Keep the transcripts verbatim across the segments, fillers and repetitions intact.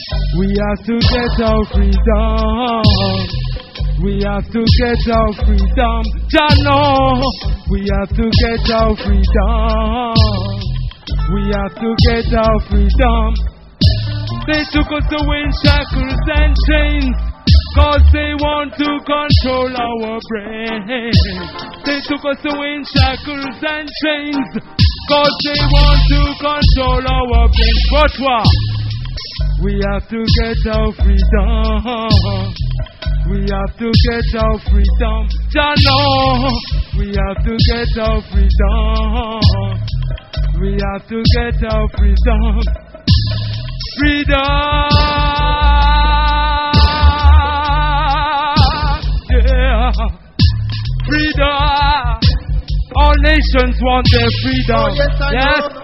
We have to get our freedom. We have to get our freedom. Jah know. We have to get our freedom. We have to get our freedom. They took us away in shackles and chains, cause they want to control our brains. They took us away in shackles and chains, cause they want to control our brains. But what? We have to get our freedom. We have to get our freedom. Jah know. We have to get our freedom. We have to get our freedom. Freedom. Yeah. Freedom. All nations want their freedom. Oh, yes, I yes. know.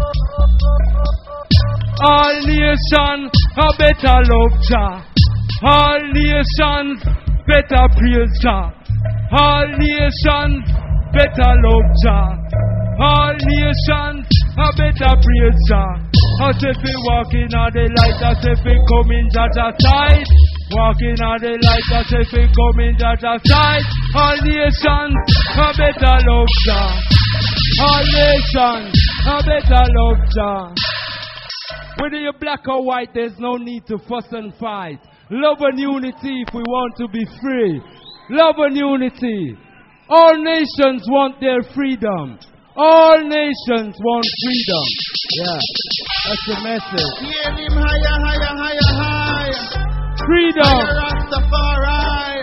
All nations are better love Jah. All nations better praise Jah. All nations better love Jah. All nations are better praise Jah. As if we walk in on the light, as if we come in Jah's side. Walking on the light, as if we come in Jah's side. All nations are better love Jah. All nations are better love Jah. Whether you're black or white, there's no need to fuss and fight. Love and unity if we want to be free. Love and unity. All nations want their freedom. All nations want freedom. Yeah, that's the message. Hear him higher, higher, higher, higher. Freedom. Higher Rastafari.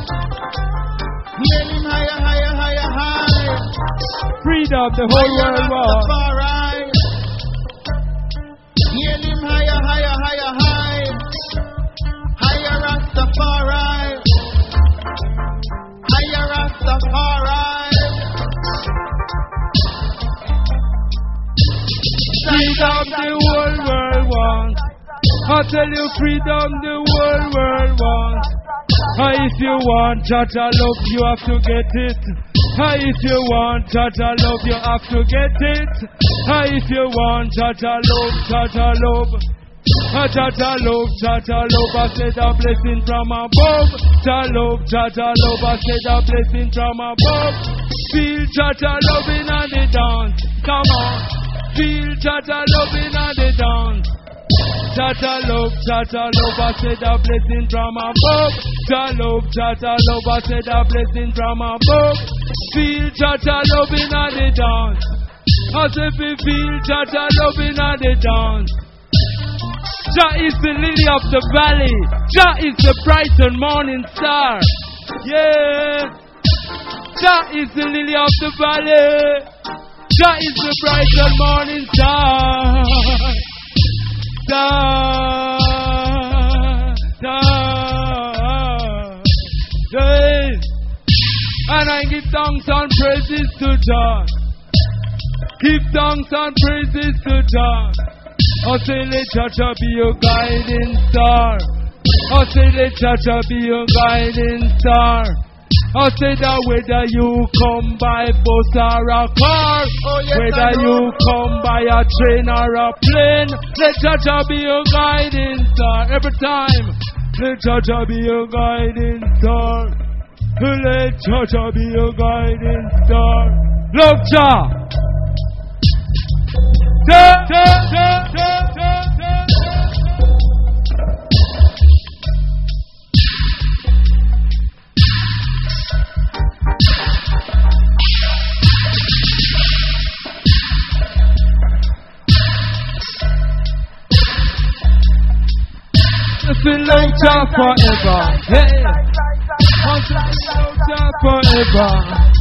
Hear him higher, higher, higher, higher. Freedom, the whole world wants. Rastafari. Hear him higher, higher, higher, higher. Higher Rastafari. Higher Rastafari. Freedom, the whole world wants. I tell you, freedom, the whole world wants. Ah, if you want Jah love, you have to get it. Ah, if you want Jah love, you have to get it. Ah, if you want Jah love, Jah love. Ah, Jah love, Jah love, I said a blessing from above. Jah love, Jah love, I said a blessing from above. Feel Jah loving on the dance, come on. Feel Jah loving on the dance. Jah love, Jah love, I said a blessing from above. Jah love, Jah love, I said a blessing from above. Feel Jah loving on the dance. As if we feel Jah loving on the dance. Jah is the lily of the valley. Jah is the bright and morning star. Yeah. Jah is the lily of the valley. Jah is the bright and morning star. Star. Star. Yeah. And I give thanks and praises to Jah. Give thanks and praises to Jah. I say let Jah be your guiding star. I say let Jah be your guiding star. I say that whether you come by bus or a car, Oh, yes, whether you come by a train or a plane, let Jah be your guiding star. Every time, let Jah be your guiding star. Let Jah be your guiding star. Love Jah. Da, da, da, da, da, da. Nothing like Jah forever. Hey, nothing like Jah forever.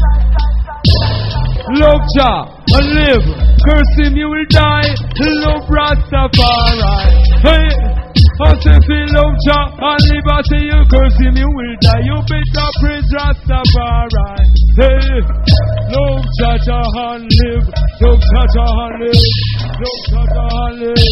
Love Jah and live. Curse him, you will die. Love Rastafari. Hey, I say if you love Jah and live, I say you curse him, you will die. You better praise Rastafari. Hey, love Jah and live. Love Jah and live. Love Jah and live.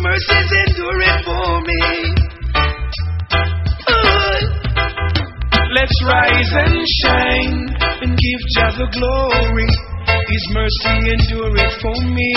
mercies endure it for me. Oh. Let's rise and shine and give Jah the glory. His mercy endure it for me.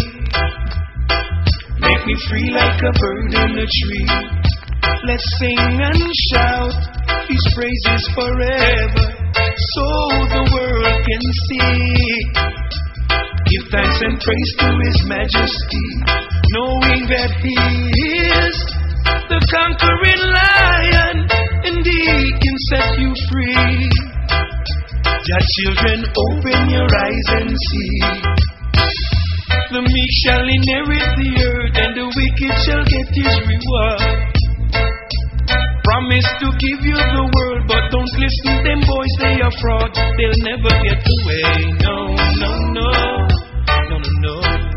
Make me free like a bird in a tree. Let's sing and shout His praises forever, so the world can see. Give thanks and praise to His majesty, knowing that He is the conquering lion, and He can set you free. Jah children, open your eyes and see. The meek shall inherit the earth, and the wicked shall get his reward. Promise to give you the world, but don't listen to them boys, they are fraud. They'll never get away. No, no, no, no, no, no.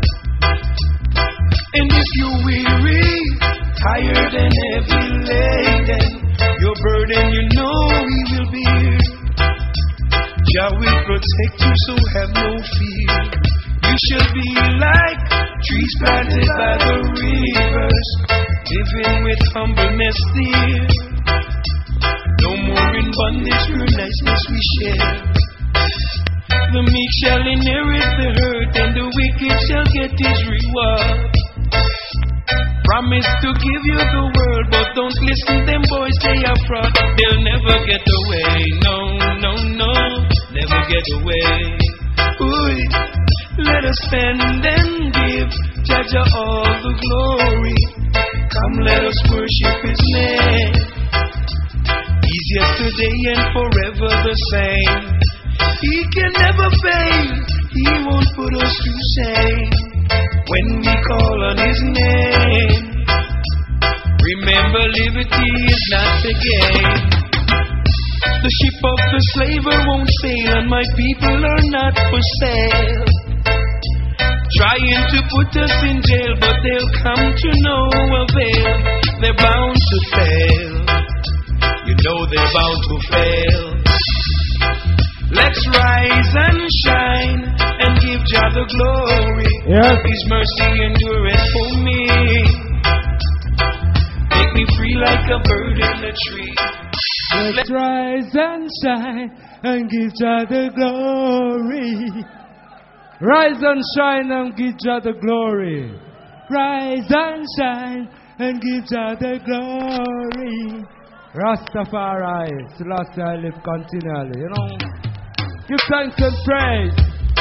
And if you're weary, tired and heavy laden, your burden you know He will bear. Jah will protect you, so have no fear. You shall be like trees planted by the rivers, living with humbleness dear. No more in bondage, your niceness we share. The meek shall inherit the earth, and the wicked shall get his reward. Promise to give you the world, but don't listen to them boys, they are fraud. They'll never get away. No, no, no, never get away. Ooh. Let us stand and give Jah Jah all the glory. Come, let us worship His name. He's yesterday and forever the same. He can never fail. He won't put us to shame when we call on His name. Remember, liberty is not the game. The ship of the slaver won't sail, and my people are not for sale. Trying to put us in jail, but they'll come to no avail. They're bound to fail. You know they're bound to fail. Let's rise and shine and give Jah the glory. Yes. His mercy endureth for me. Make me free like a bird in a tree. Let's Let rise and shine and give Jah the glory. Rise and shine and give Jah the glory. Rise and shine and give Jah the glory. Rastafari, Selassie I live continually, you know. Give thanks and praise.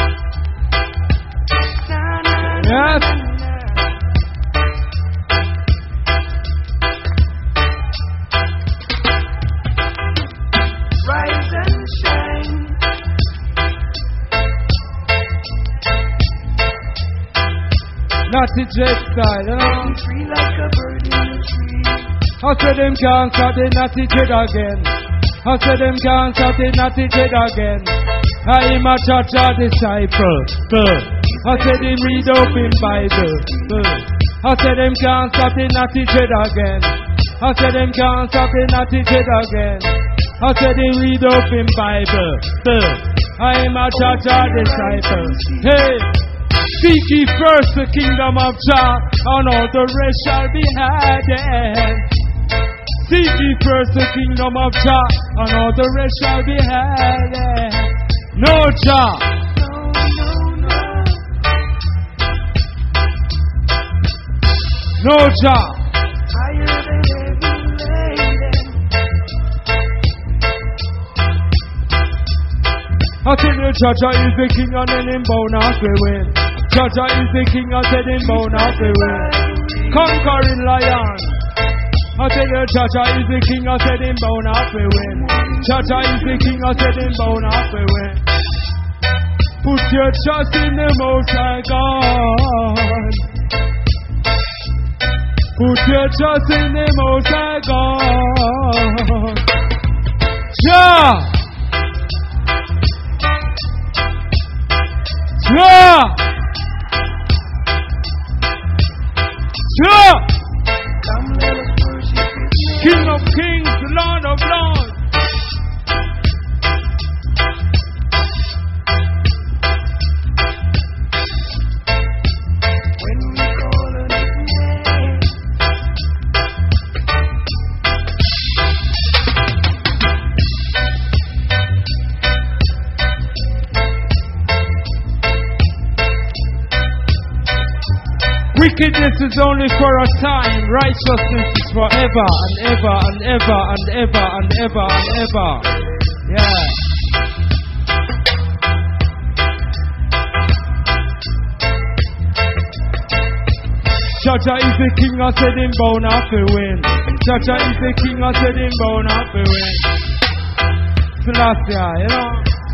Yes. Rise and shine. Natty Drake style, you know. Free like a bird in a tree. I said them can't stop the Natty Drake again. I said them can't stop the Natty Drake again. I am a Jah Jah disciple. I said him read up in Bible. I said them can't stop the Natty Drake again. I said them can't stop the Natty Drake again. I said him read up in Bible. I am a Jah Jah disciple. Hey. Seek ye first the kingdom of Jah, and all the rest shall be added. Seek ye first the kingdom of Jah, and all the rest shall be added. No Jah. No Jah. I tell you, Jah Jah is the king, and then him bow not to win. Jah Jah is the king, I said him bow not to win. Conquering lion. I tell you, Jah Jah is the king, I said him bow not to win. Jah Jah is the king, I said him bow not to win. Put your trust in the Most High God. Put your trust in the Most High God. Jah. Jah! Jah! King of kings, Lord of lords. When we call on His name, Wickedness is only for a time. Righteousness is forever and ever and ever and ever and ever and ever. Yeah. Jaja is the king, I said him bound up to win. Jaja is the king, I said him bound up to win. Selassie, you know.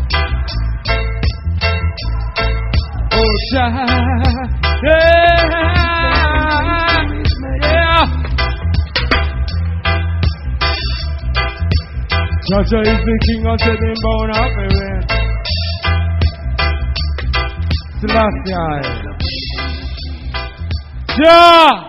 Oh, Jah, yeah, yeah. Jaja is the king, I said him bound up to win. Selassie. Yeah.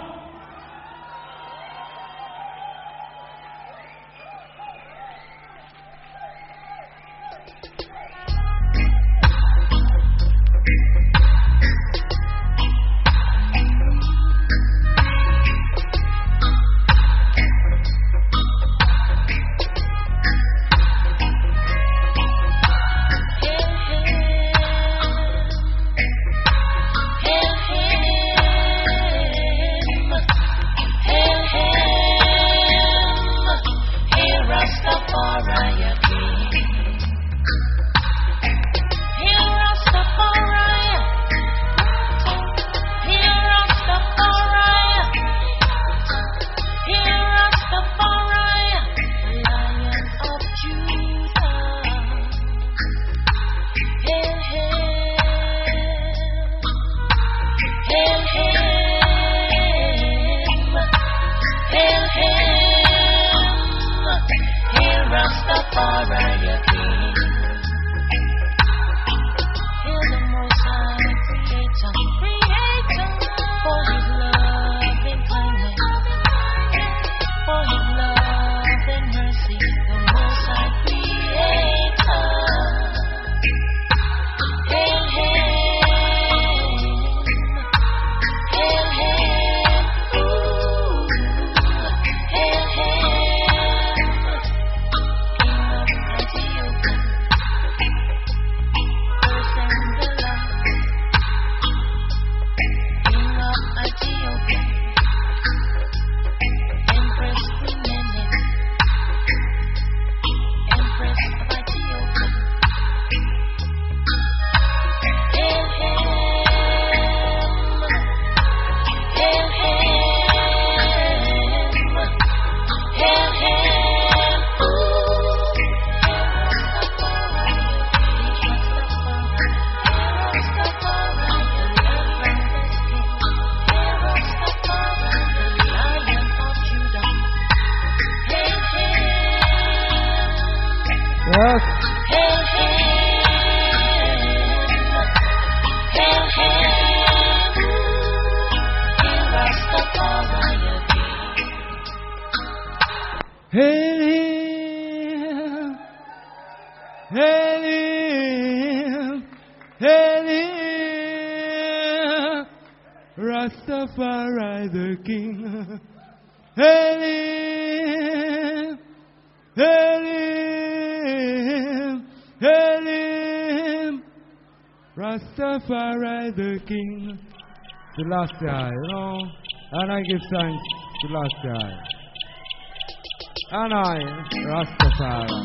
Rastafari the King. Hail him, hail him, hail him. Rastafari the King. The last guy, you know. And I give thanks to the last guy. And I, Rastafari.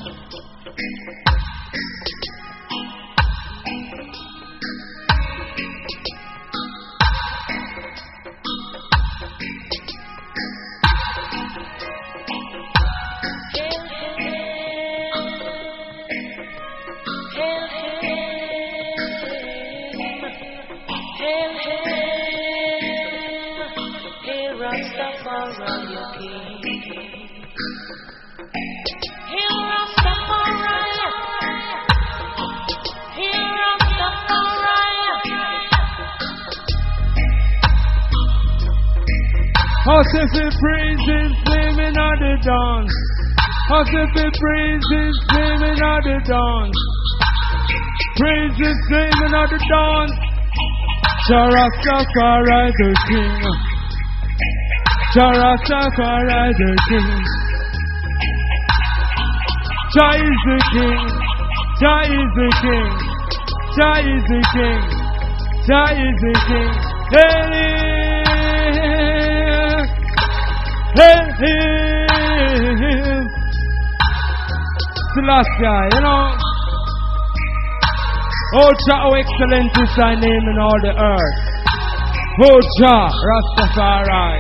As if it praises flaming at the dawn. As if it praises flaming at the dawn. Praises flaming at the dawn. Rastafari the King. Rastafari the King. Jah is the King. Jah is the King. Jah is the King. Jah is the King. Hey! Selassie, you know. Oh Jah, how excellent is thy name in all the earth. Oh Jah, Rastafari.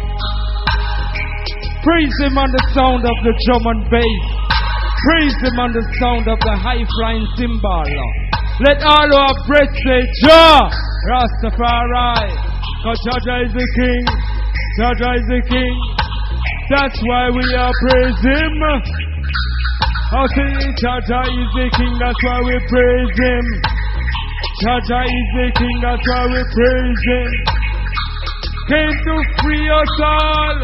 Praise him on the sound of the drum and bass. Praise him on the sound of the high flying cymbal. Let all who have breath say Jah, Rastafari. Because Jah Jah is the king. Jah Jah is the king. That's why we are praise him. I say Jah Jah is the king. That's why we praise him. Jah Jah is the king. That's why we praise him. Came to free us all.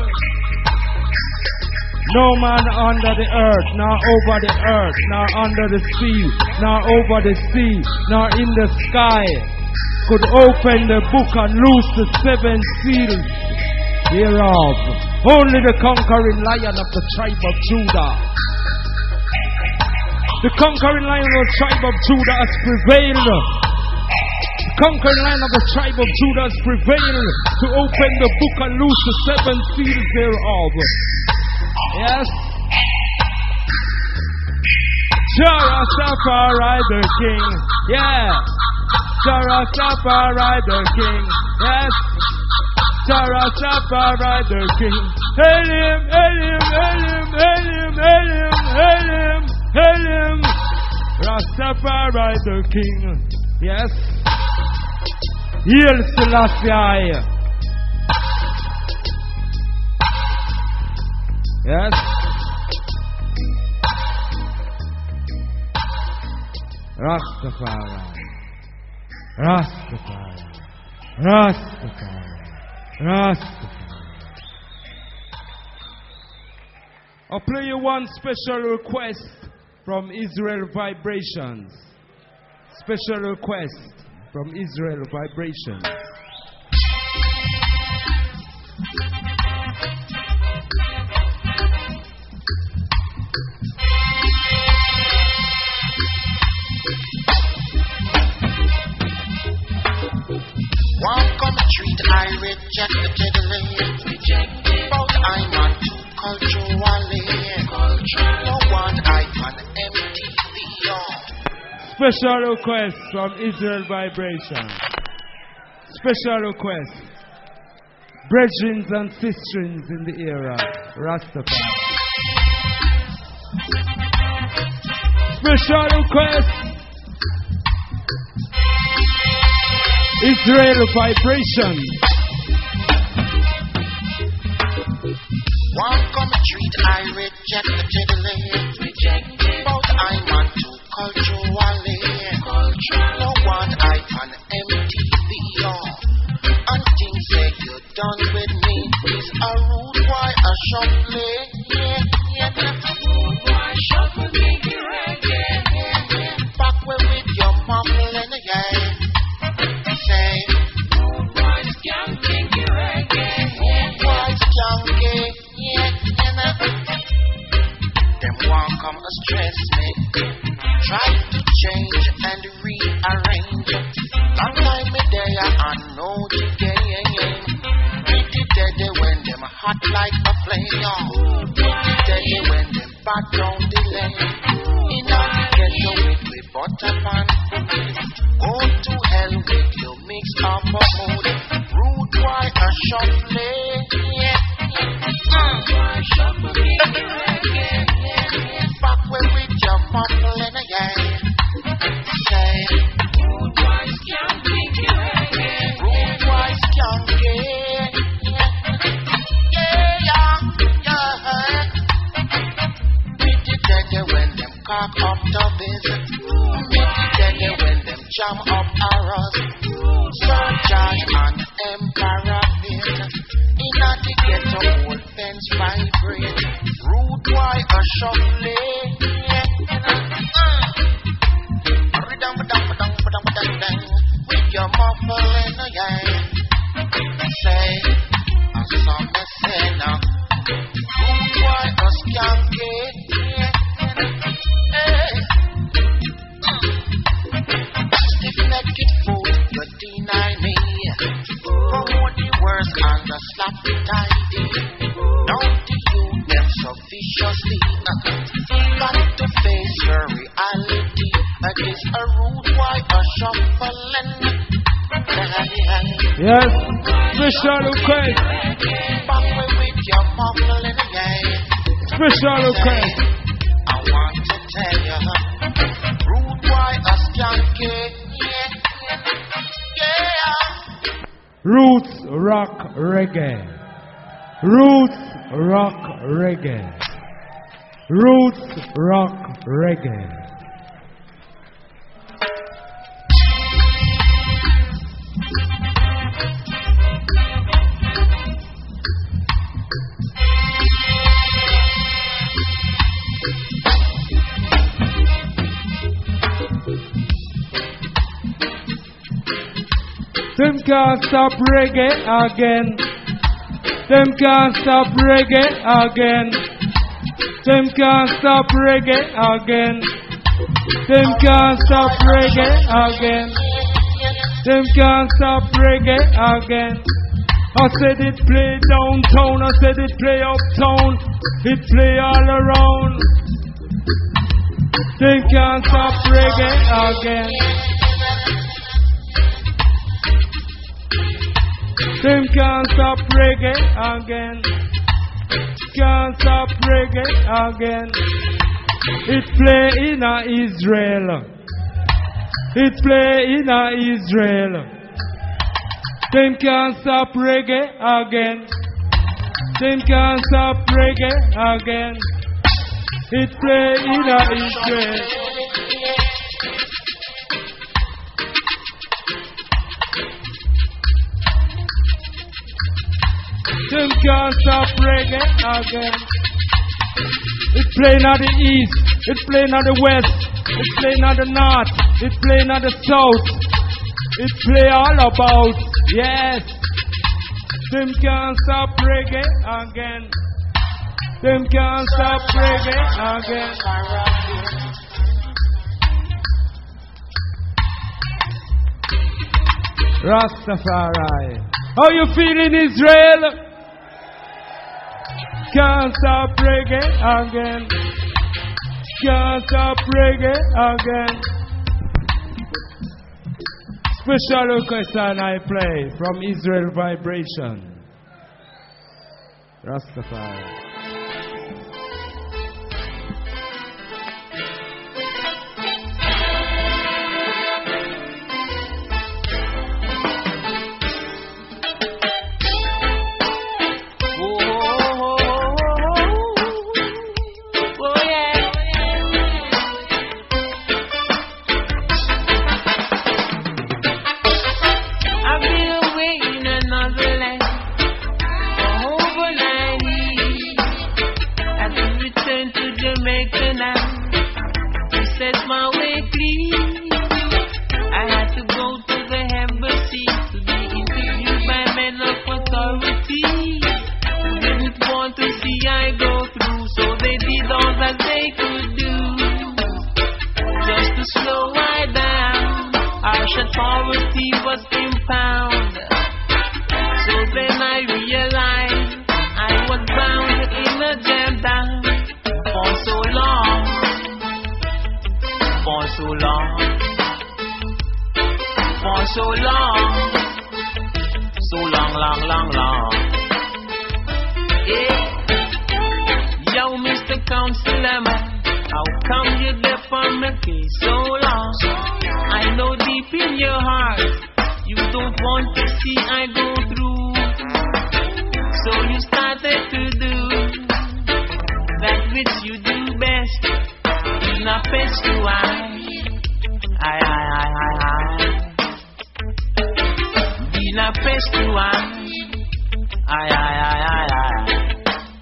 No man under the earth, nor over the earth, nor under the sea, nor over the sea, nor in the sky could open the book and loose the seven seals hereof. Only the conquering lion of the tribe of Judah. The conquering lion of the tribe of Judah has prevailed. The conquering lion of the tribe of Judah has prevailed to open the book and loose the seven seals thereof. Yes. Jah Rastafari the king. Yeah. Jah Rastafari the king. Yes. Jah Rastafari the king. Hail him, hail him, hail him, hail him, hail him, hail him, hail him. Rastafari the king. Yes. Hail Selassie. Yes. Rastafari. Rastafari. Rastafari. Rastafari. I'll play you one special request from Israel Vibrations. Special request from Israel Vibrations. Walk on the street, I rejected the lane. But I'm not too culturally. No one I can empty the Special request from Israel Vibration. Special request. Brethrens and sisterins in the era. Rastafari. Special request. Israel Vibration. Walk on the street, I reject the lane. But I'm not too culturally. No one I can empty the law. And things say you're done with me. Is a rude boy a shuffle? Yeah, yeah. Rude boy shuffle, make it reggae. Back where with your muffling, yeah. Say, rude boy skanking, reggae. Rude boy skanking, yeah. Them won't come to stress me. Try to change and rearrange. Long time me there and know the game. Pretty dead when them hot like a flame. Pretty dead when them back down the lane. In order to get you with me butter pan. Go to hell with your mix up of mood. Rude boy a shuffle. Yeah. Rude boy shuffle. Back where with your muffle in a yeah. Say, rude boy skanking, rude boy skanking, yeah, yeah, yeah. Pretty dead when them cock up the visit. Pretty dead when them jam up arrows. Sir George and Emperor Pit. In a to get a whole fence vibrate. Rude boy a shuffle. With your muffle in the game. Say, I saw me say now. Rude boy a skanky. Hey. Stiff-necked fool, you deny me. Promote the worst and the slappy tidy. Now to you them so viciously. Got to face is a rude boy a shuffling. Yes, special request. Back with your muffling, yeah. Special request. I want to tell you, rude boy a skanky, yeah, yeah. Roots rock reggae. Roots rock reggae. Roots rock reggae. Them can't stop reggae again. Them can't stop reggae again. Them can't stop reggae again. Them can't stop reggae again. Them can't stop reggae again. I said it play downtown, I said it play uptown, it play all around. Them can't stop reggae again. Them can't stop reggae again. Can't stop reggae again. It play in a Israel. It play in a Israel. Them can't stop reggae again. Them can't stop reggae again. It play in a Israel. Them can't stop reggae again. It playing at the east, it playing at the west, it playing at the north, it playing at the south. It play all about, yes. Them can't stop reggae again. Them can't stop reggae again. Rastafari. How you feeling, Israel? Can't stop reggae again. Can't stop reggae again. Special request and I play from Israel Vibration. Rastafari. Poverty was impound. So then I realized I was bound in a jam down for so long, for so long, for so long, so long, long, long, long. Yeah. Yo, Mister Counselor Man, how come you there for me case so long? I know deep in your heart you don't want to see I go through. So you started to do that which you do best. In a fetch to I, I, I, I, I, I. In a fetch to I, I, I, I, I, I.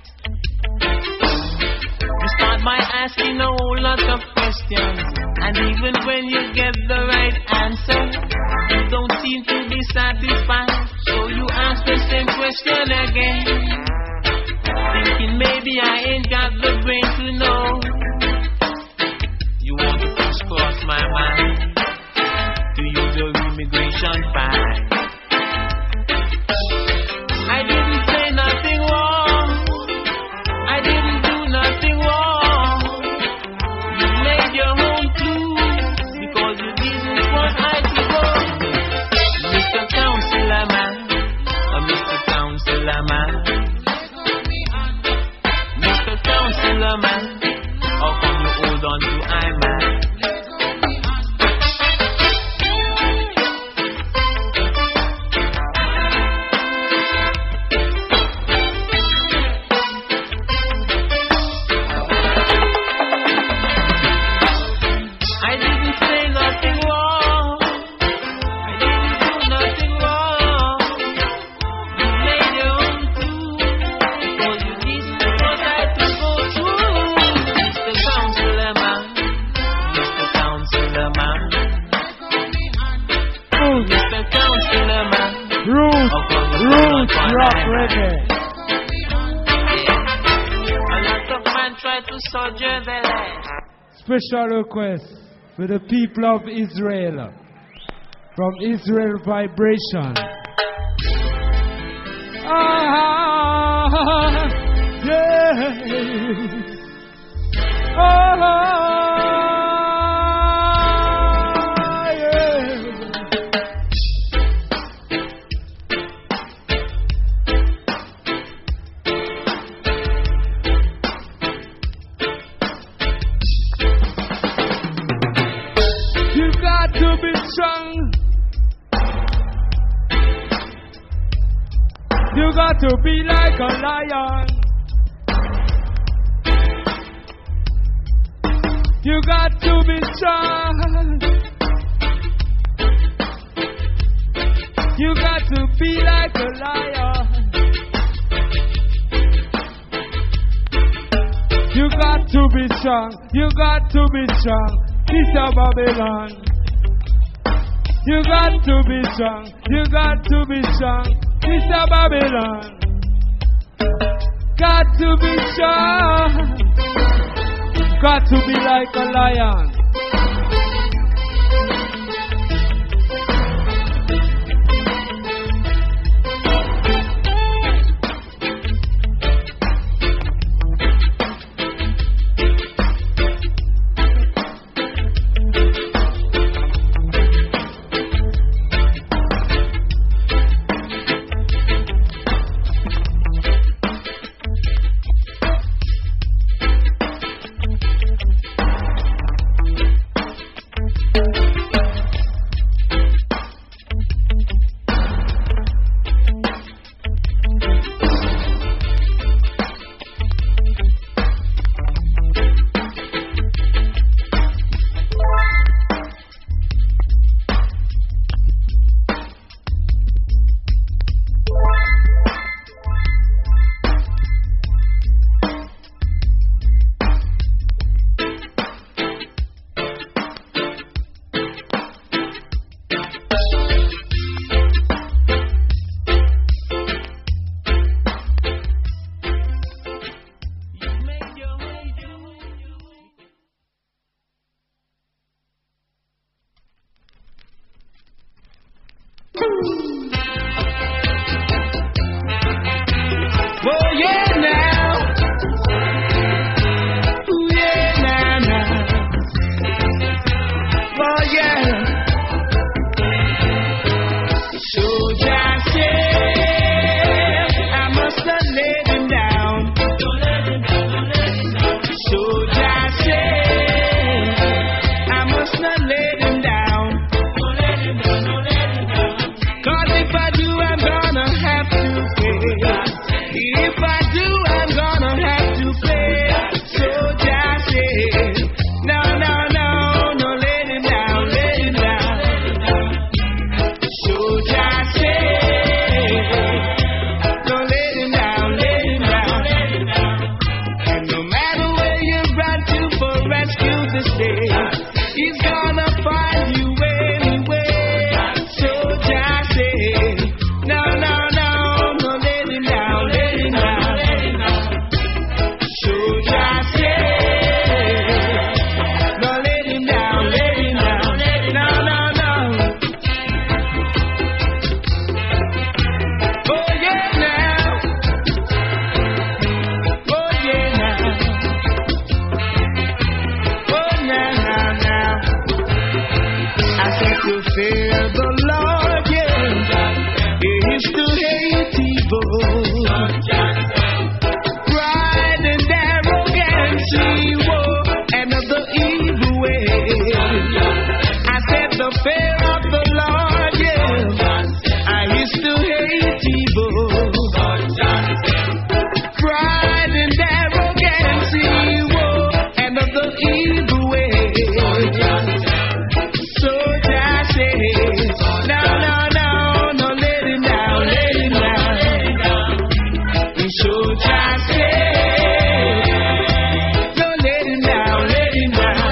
You start by asking a whole lot of questions, and even when you get the right answer, you don't seem to be satisfied. So you ask the same question again, thinking maybe I ain't got the brain to know. You want to push cross my mind to use your immigration fine. I didn't say nothing wrong. I didn't do nothing wrong. You made your own clues because Suppose you need what I to go through. Mister Counselor Man, Mister Counselor Man, Mister Counselor Man. Roots, roots, rock reggae. A lot of men try to soldier their life. Special request for the people of Israel from Israel Vibration. Ah, yeah. Ah, yeah. You got to be strong. You got to be like a lion. You got to be strong. You got to be like a lion. You got to be strong. You got to be strong. This is Babylon. You got to be strong. You got to be strong. This is Babylon. Got to be strong. Got to be like a lion. just say, don't let him down, let him down.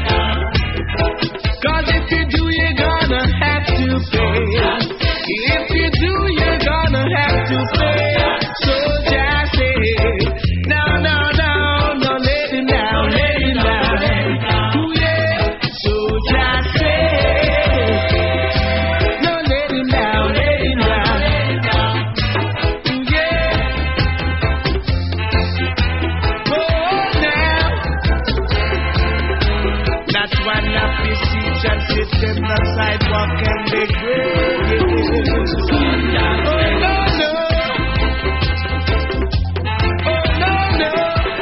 Cause if you do, you're gonna have to pay. If you do, you're gonna have to pay. So just say, no, no, no, no, let him down, let him down. Ooh, yeah. So just say, no, let him down, let him down. Ooh, yeah. Oh, now. That's why nappy seats and sit in the sidewalk and they grave. Oh, no, no. Oh, no, no.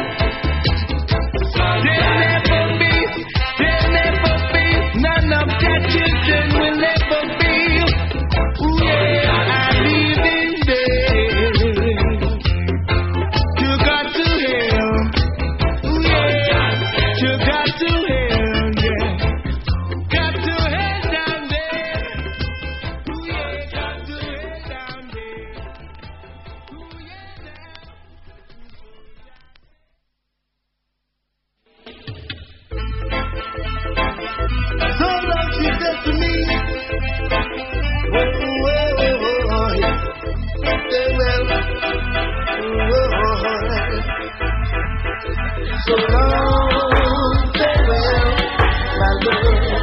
There'll never be, there'll never be, none of their children will never be. Ooh, yeah, I live in there. You got to help. Ooh, yeah, you got to help, yeah. Got to head down there. Ooh, yeah, got to head down there. Ooh, yeah, now. So long she said to me, oh, oh, oh, oh, yeah. Farewell, oh, oh, so long, farewell, my love.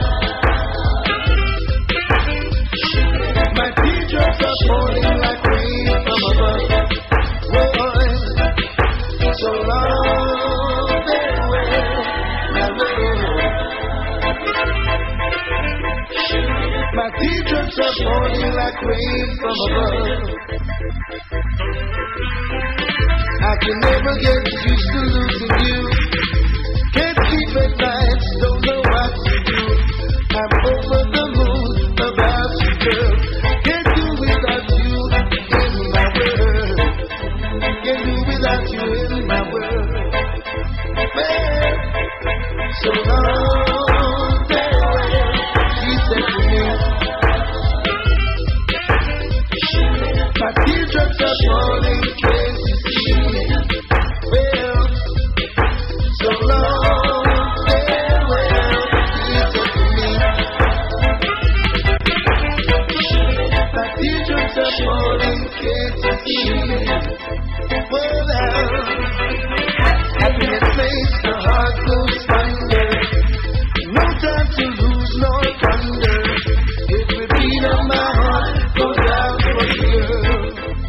My teardrops are falling like rain from above. Oh, so long, farewell, my love. My teardrops are falling like rain from above. I can never get used to losing you. Can't sleep at night, don't know what to do. I'm over the moon about you, girl. Can't do without you in my world. Can't do without you in my world. Man, so long, farewell, she said to me. My teardrops are falling, can't you see? Well, so long, farewell, she said to me. My teardrops are falling, can't you see? Well, happiness makes the heart goes thunder. No time to lose nor thunder. Every beat of my heart goes out for you.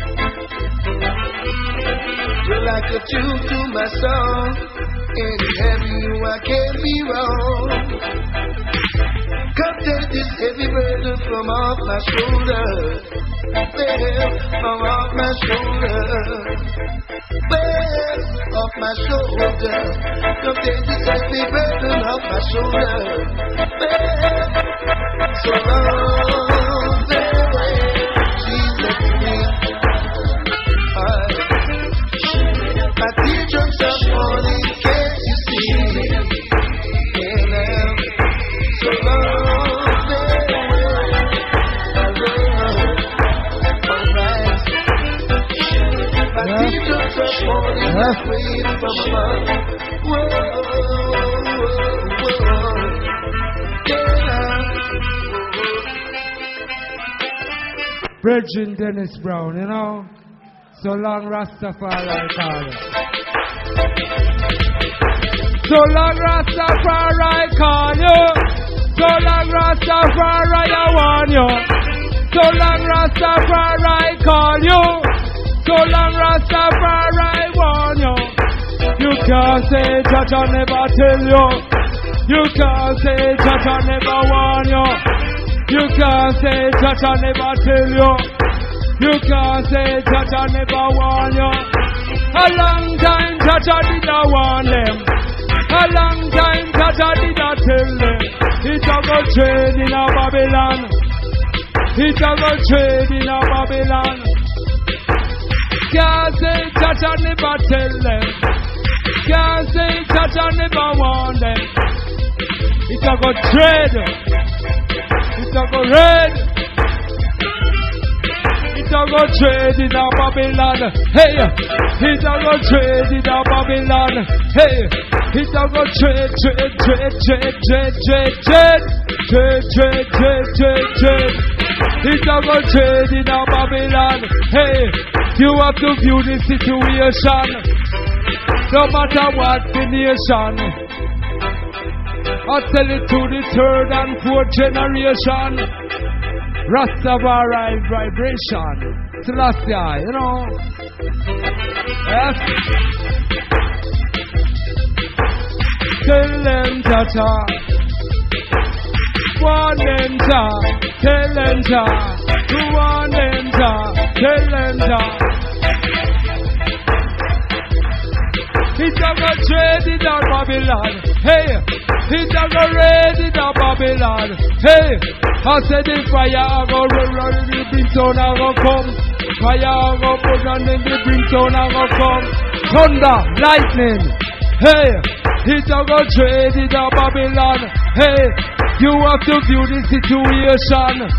You're like a tune to my song. In having you, I can't be wrong. Come take this heavy burden from off my shoulder. Well, from off my shoulder. Well, off my shoulder. Come take this heavy burden off my shoulder. Well, so long, farewell, she said to me. I, my teardrops are falling, can't you see? Yeah, now, so long, farewell, my love, alright. My teardrops are falling like rain from above. Whoa, whoa, whoa, yeah. Virgin Dennis Brown, you know? So long Rastafari call you. So long Rastafari call you. So long Rastafari I warn you. So long Rastafari call you. So long Rastafari warn you. You can't say Jaja never tell you. You can't say Jaja never warn you. You can't say Jaja never tell you. You can't say Jaja never warn you. A long time Jaja did a warn them. A long time Jaja did a tell them. It's a go trade in a Babylon. It's a go trade in a Babylon. Can't say Jaja never tell them. Can't say Jaja never warn them. It's a go trade. It's a go red. It's It a go trade in a Babylon. Hey, it a go trade in a Babylon. Hey, it a go trade, trade, trade, trade, trade, trade, trade, trade, trade, trade, trade, trade. It a go trade in a Babylon. Hey, you have to view the situation. No matter what the nation. I tell it to the third and fourth generation. Rastafari vibration. Celestia, you know. Yes. Tell them Tata. One them Ta. Tell them Ta. Two one them Ta. Tell them Ta. It's a go trade in a Babylon. Hey, it's a go raid in a Babylon. Hey, I said the fire I go run, run, the brimstone I go come. Fire I go put on, then the brimstone I go come. Thunder, lightning. Hey, it's a go trade in a Babylon. Hey, you have to view the situation.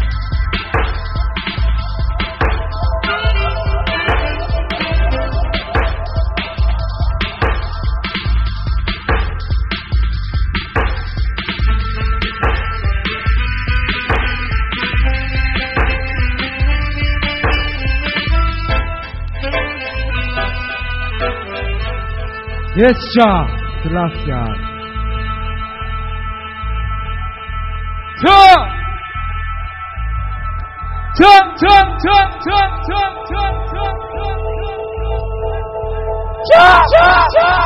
Yes, Jah, the last guy. Jah! Jah, Jah, Jah, Jah, Jah, Jah, Jah, Jah, Jah,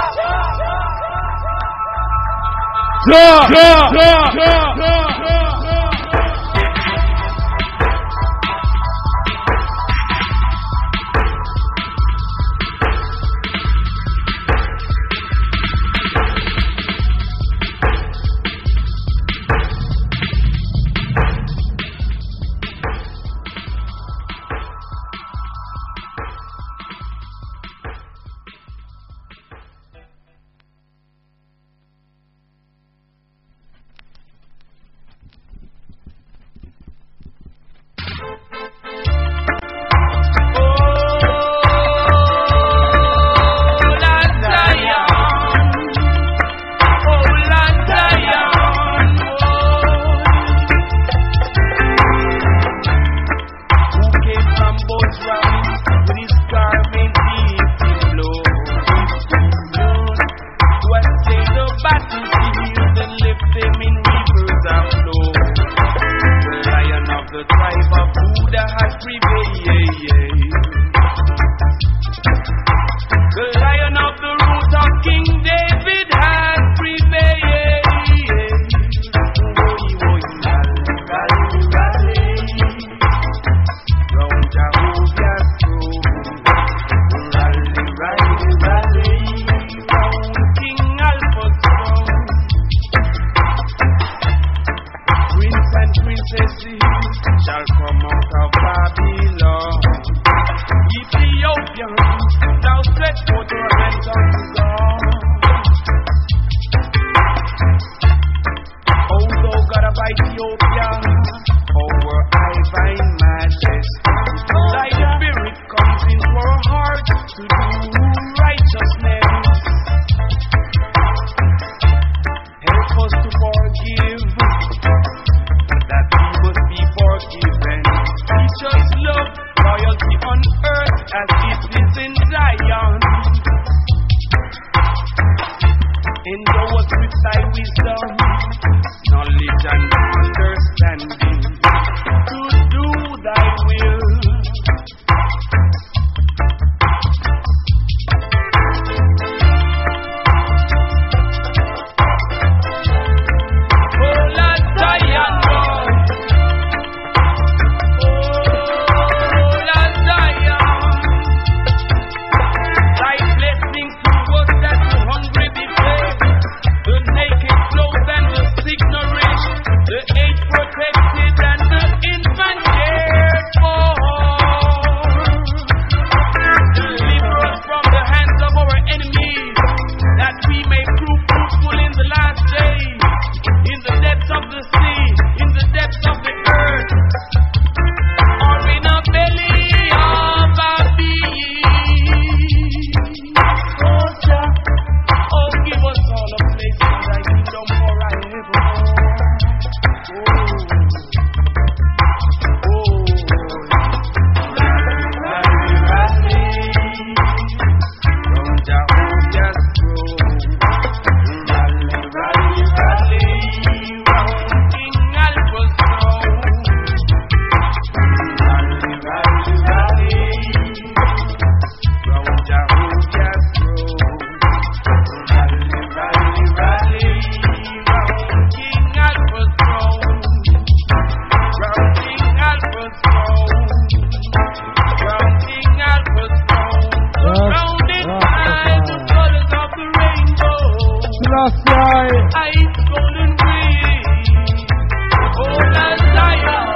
Jah, Jah, Jah, Jah, Jah. Slow down. Jehovah's throne. Rally, rally, rally, round King Alpha's throne. Rally, rally, rally, round Jehovah's throne. Rally, rally, rally, round King Alpha's throne. Round King Alpha's throne. Round King Alpha's throne. Surrounded by the colors of the rainbow. That's right. Ice golden breeze. Oh, la Zion.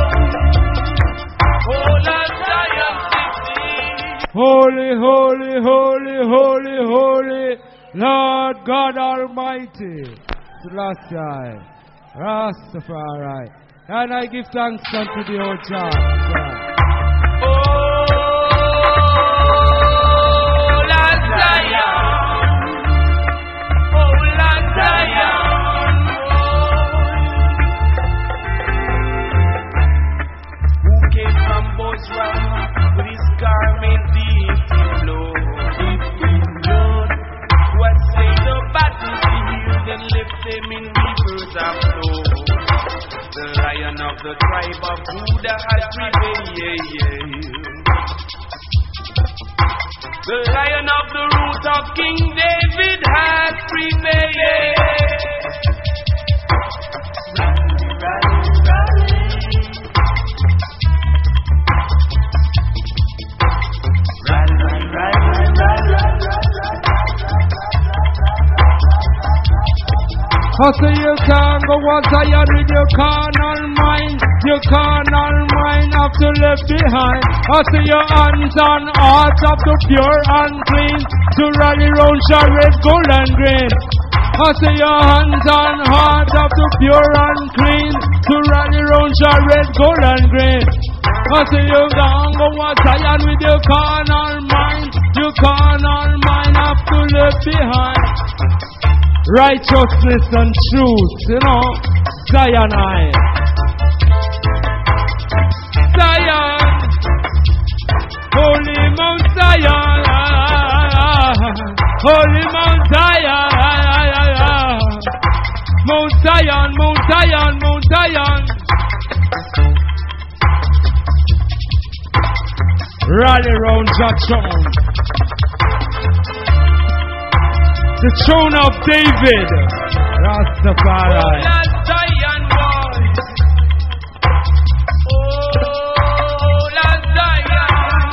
Oh, la Zion city. Holy, holy, holy, holy, holy, Lord God Almighty. Selassie, Rastafari. And I give thanks unto the old God. Oh, la Zion. Oh, la Zion. Who came from Bozrah with his garment deep in blood, deep in blood, who had slain the battlefield and left them in rivers of blood. The Lion of the tribe of Judah has prevailed. The Lion of the root of King David has prevailed. Rally, rally, rally. Rally, rally, rally, I say you can't go on Zion with your carnal mind. Your carnal mind have to left behind. I say your hands and hearts have to pure and clean. To rally round chariot, gold and green. I say your hands and hearts have to pure and clean. To rally round chariot, gold and green. I say you can't go on Zion with your carnal mind. Your carnal mind have to left behind. Righteousness and truth, you know, Zion I. Zion, Holy Mount Zion, Holy Mount Zion, Mount Zion, Mount Zion, Mount Zion. Rally round your throne. The throne of David, Rastafari. Oh, la Zion boys. Oh, la Zion.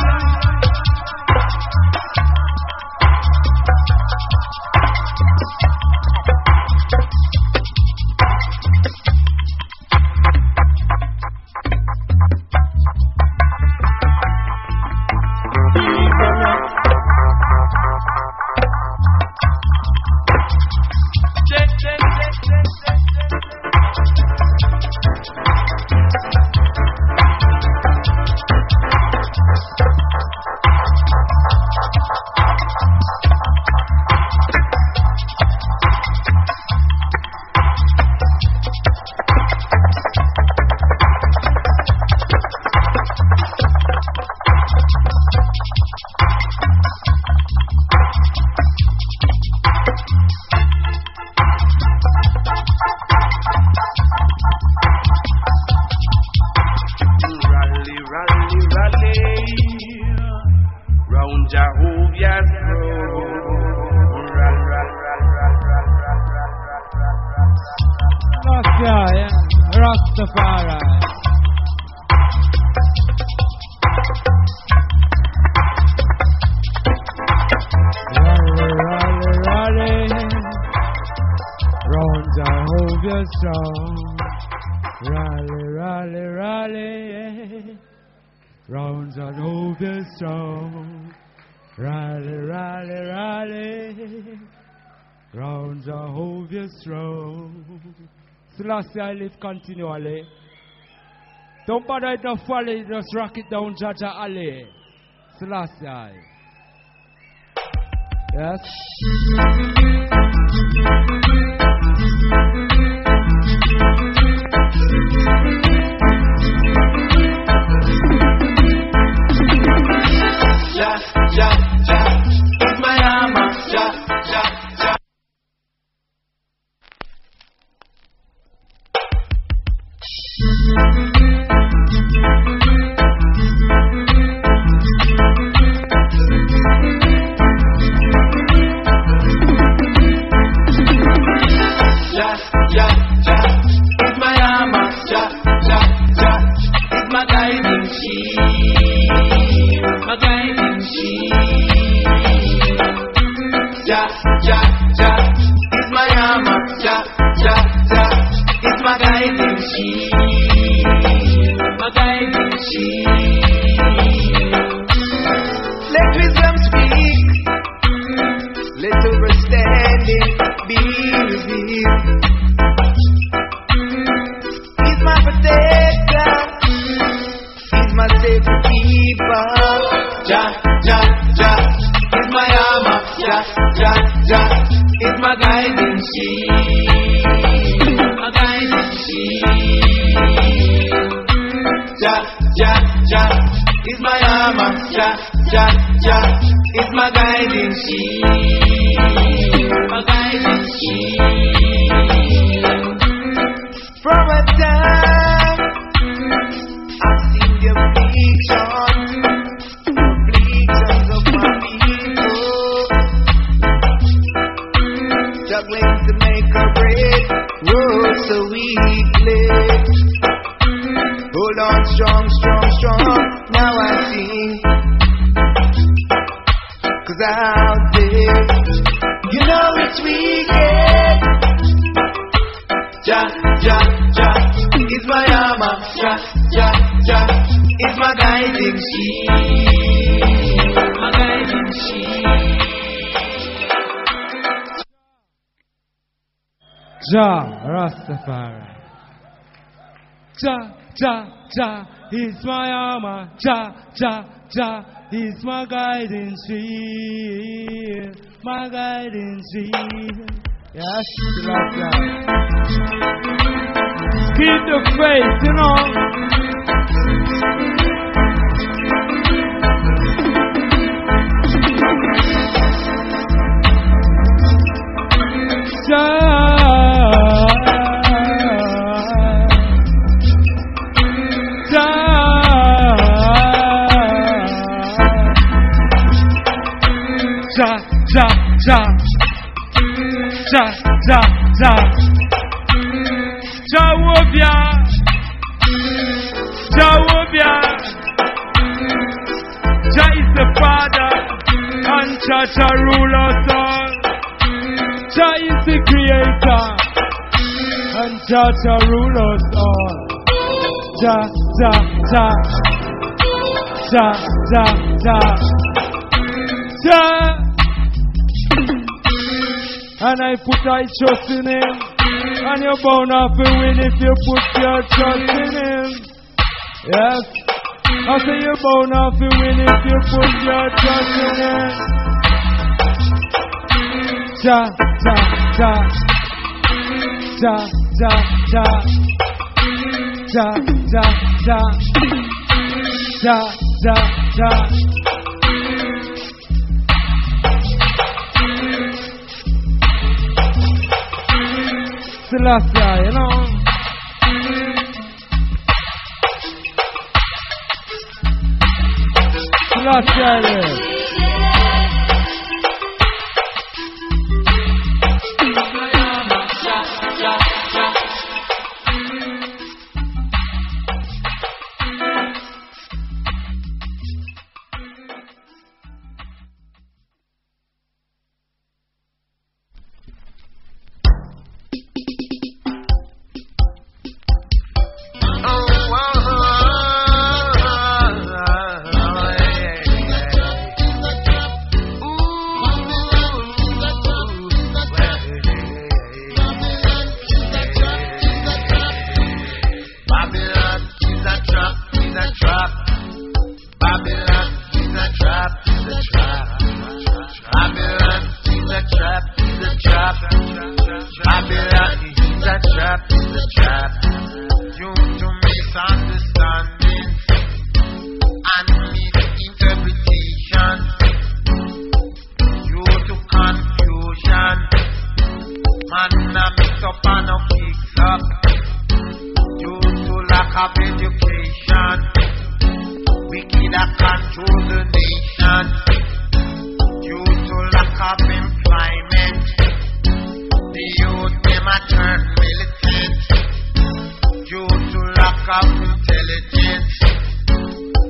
Rastafari. Rally, rally, rally, round Jehovah's throne. Rally, rally, rally, round Jehovah's throne. Rally, rally, rally, round Jehovah's throne. Selassie, I live continually. Don't bother it, no follow it, just rock it down, Jaja Ali. Selassie. Yes? Ja, ja, ja, with my armor, Jah, Jah, Jah is my armor. Jah, Jah, Jah is my guiding shield, my guiding shield. Let wisdom speak, let understanding be revealed. He's my protector, he's my safety keeper. Jah, Jah, Jah is my armor. Jah, Jah, Jah is my guiding shield, my guiding shield. Jah, Jah, Jah is my armor. Jah, Jah, Jah is my guiding shield, my guiding shield. From a time I've seen the afflictions, the afflictions of my people, struggling to make a break, road so weakly. Hold on, strong, strong, strong. Now I sing, 'cause out there, you know it's wicked. Jah, Jah, Jah is my armor. Jah, Jah, Jah is my guiding shield, my guiding shield. Jah Rastafari. Jah, Jah, Jah is my armor. Jah, Jah, Jah is my guiding shield, my guiding shield. Yes, that's right. Keep the faith, you know. Jah, Jah, Jah, Jah, Jah, Jah, Jah, Jawobia, Jawobia. Jah is the Father, and Jah Jah rule us all. Jah is the Creator, and Jah Jah rule us all. Jah, Jah, Jah, Jah, Jah, Jah, Jah. And I put I trust in Him, and you're bound to win if you put your trust in Him. Yes, I say you're bound to win if you put your trust in Him. Jah, Jah, Jah, Jah, Jah, Jah, Jah, Jah, Jah, Jah, Jah, Jah. Selassie, you know. Selassie.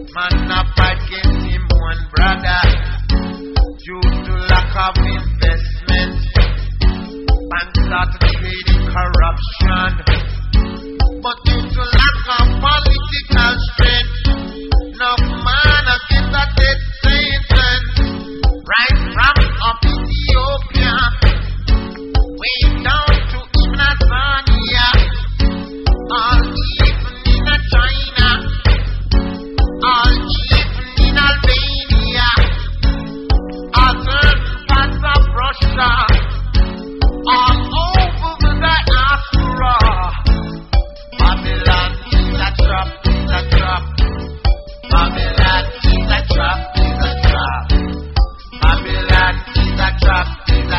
Man, I fight against him, one brother, due to lack of investment.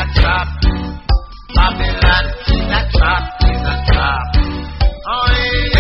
trap. Babylon is a trap, is a trap. Oh yeah,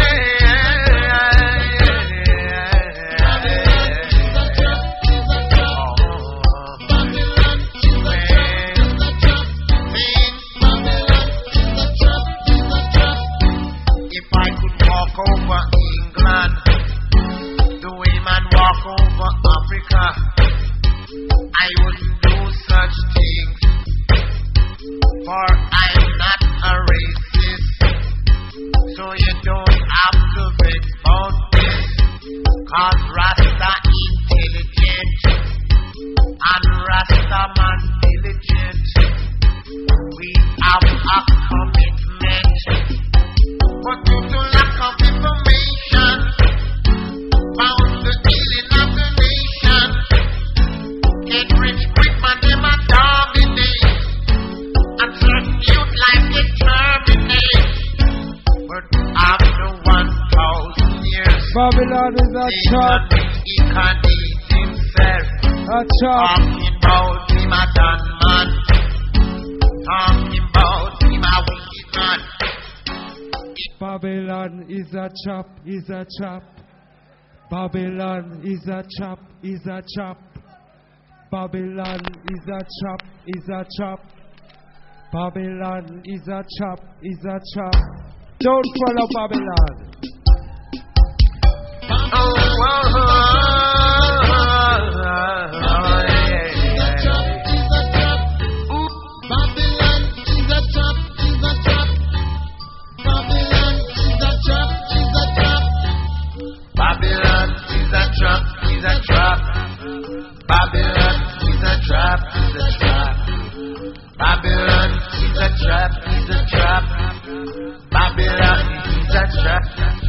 if I could walk over England, the way man walk over Africa, I wouldn't do such things, for I'm not a racist, so you don't have to vex about this, cause Rasta intelligent, and Rasta man diligent, we have a commitment, but due to lack of information, found the healing of the nation, get rich quick man them a dominate, and certain youth life get terminate, but after one thousand years, Babylon is a trap. he can't eat himself, A trap. talking about him a done man, talking about him a wicked man. Babylon is a trap, is a trap. Babylon is a trap, is a trap. Babylon is a trap, is a trap. Babylon is a trap, is a trap. Don't follow Babylon. Oh, oh, oh, oh, oh, yeah, yeah. Ooh, Babylon is a trap, is a trap. Babylon is a trap, is a trap. Babylon is a trap, is a trap. Babylon is a trap, is a trap. Babylon is a trap, is a trap. Babylon is a trap.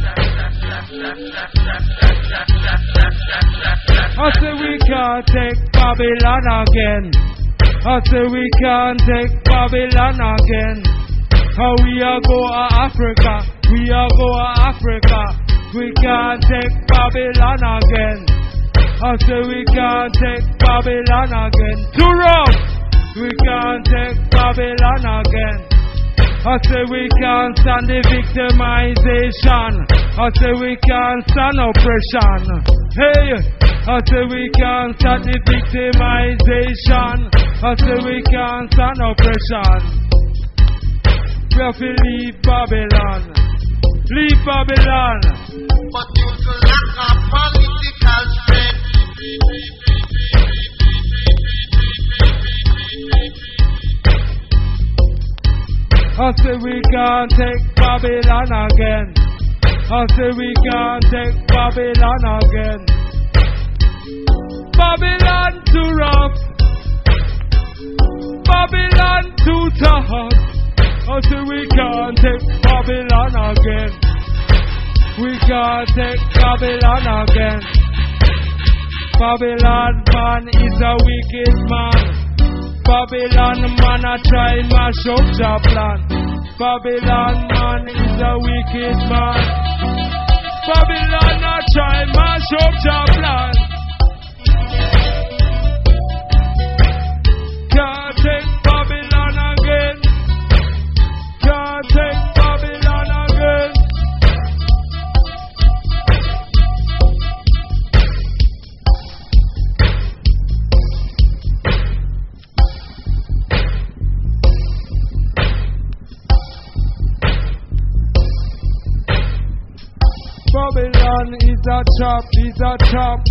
I say we can't take Babylon again. I say we can't take Babylon again. How we are go to Africa, we are go to Africa. We can't take Babylon again. I say we can't take Babylon again. Too rough. We can't take Babylon again. I say we can't stand the victimization. I say we can't stand oppression. Hey, I say we can't stand the victimization. I say we can't stand oppression. We have to leave Babylon. Leave Babylon. But due to lack of political strength, I say we can't take Babylon again. I say we can't take Babylon again. Babylon too rough. Babylon too tough. I say we can't take Babylon again. We can't take Babylon again. Babylon man is a wicked man. Babylon man a try mash up your plan. Babylon man is a wicked man. Babylon a try mash up your plan. Can't take Babylon again. Can't take Babylon again. Babylon is a trap, is a trap.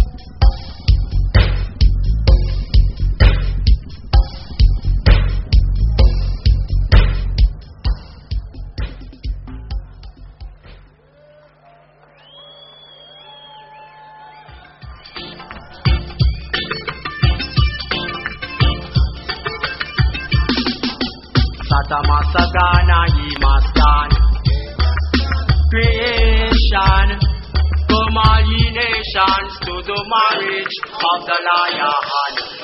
Satamasagana, he must gone. Creation, come all ye nations to the marriage of the lion.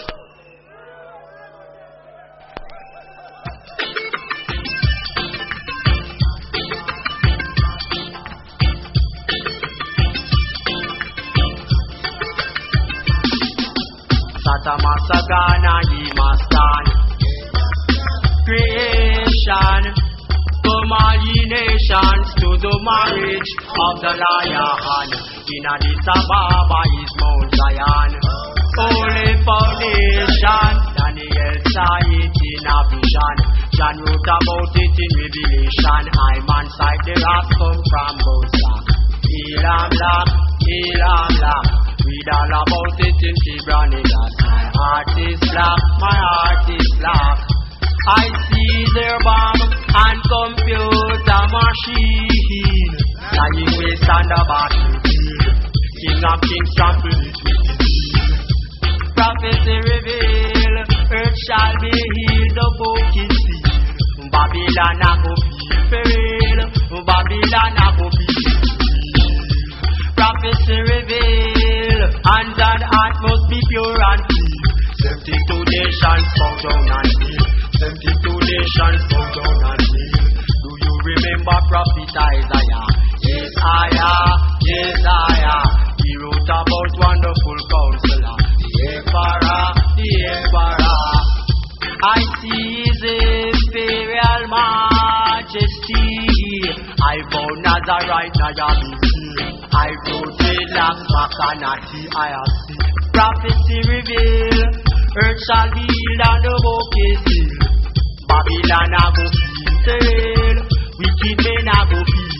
Satamasagana, he must gone. nations to the marriage of the lion. In Addis Ababa is Mount Zion. Holy foundation, Daniel saw it in a vision. John wrote about it in Revelation. I man side the rock come from Bosak. Elam Lak, Elam Lak. Read all about it in Tibranidas. My heart is black, my heart is black. I see their bomb and computer machine. Lying waste on the battlefield. King of kings trample it with disease. Prophecy reveal, earth shall be healed, the book is sealed. Babylon a go feel fail, Babylon a go feel free. Prophecy reveal, hands and heart must be pure and clean. Seventy-two nations bow down and kneel. Seventy-two nations bow down and kneel. Do you remember Prophet Isaiah? Yes, Isaiah, yes, Isaiah. He wrote about wonderful counselor, the Emperor, the Emperor. I see his imperial majesty. I bow Nazarite, Nayabisi. I wrote dreadlocks, Macanati, I have seen. Prophecy reveal, earth shall be healed and the book is sealed. Babylon a go feel fail, wicked men a go feel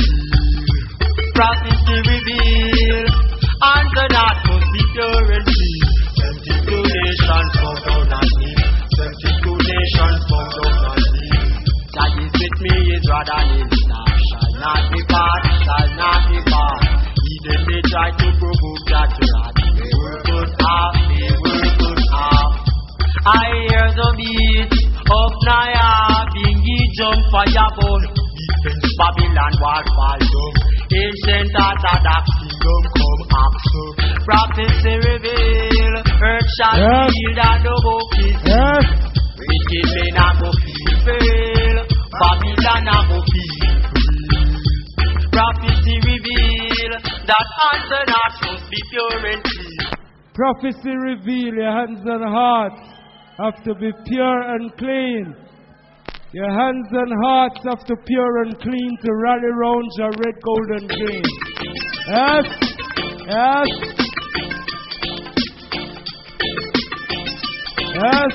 free. Prophecy reveal, and the north must be pure and clean. Seventy-two nations bow down and kneel. Seventy-two nations bow down and kneel. That is with me is rather than now. Shall not be part, shall not be part. Even they try to provoke that wrath. They will put off, they will put off. I hear the beat of Naya, Bingi jump fire bone. Defense Babylon wall fall down. Ancient Orthodox kingdom come up so. Prophecy reveal, earth shall yes. heal and the book is yes. Wicked men a go feel fail, Babylon a go feel free. Prophecy reveal, that hands and hearts must be pure and clean. Prophecy reveal, your hands and hearts have to be pure and clean. Your hands and hearts have to pure and clean to rally round your red, gold, and green. Yes, yes, yes.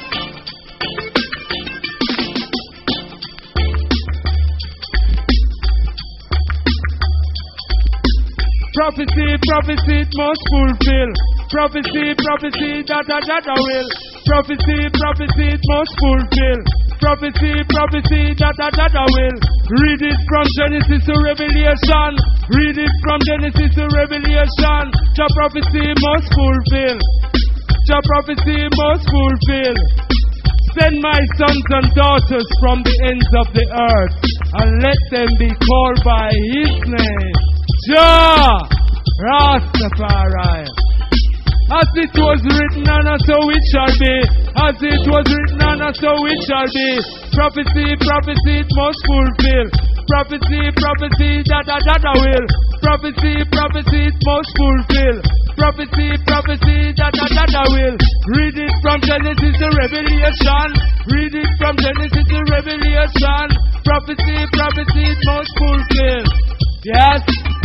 Prophecy, prophecy, it must fulfill. Prophecy, prophecy, that, that, that, I will. Prophecy, prophecy, it must fulfill. Prophecy, prophecy, that, that, that, I will. Read it from Genesis to Revelation. Read it from Genesis to Revelation. The prophecy must fulfill. The prophecy must fulfill. Send my sons and daughters from the ends of the earth, and let them be called by His name. Jah Rastafari. As it was written, and so it shall be. As it was written, and so it shall be. Prophecy, prophecy, it must fulfill. Prophecy, prophecy, that, that, that, I will. Prophecy, prophecy, it must fulfill. Prophecy, prophecy, that, that, that, I will. Read it from Genesis to Revelation. Read it from Genesis to Revelation. Prophecy, prophecy, it must fulfill. Yes.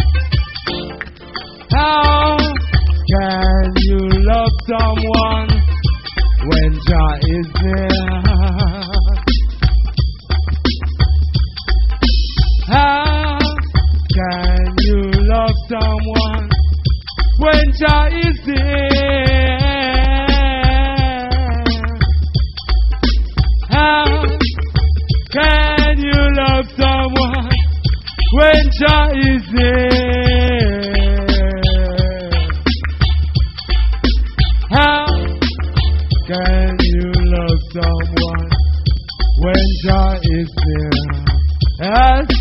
How can you love someone when Jah is there? How can you love someone when Jah is there? How can you love someone when Jah is there? How can you love someone when Jah is there? Yes.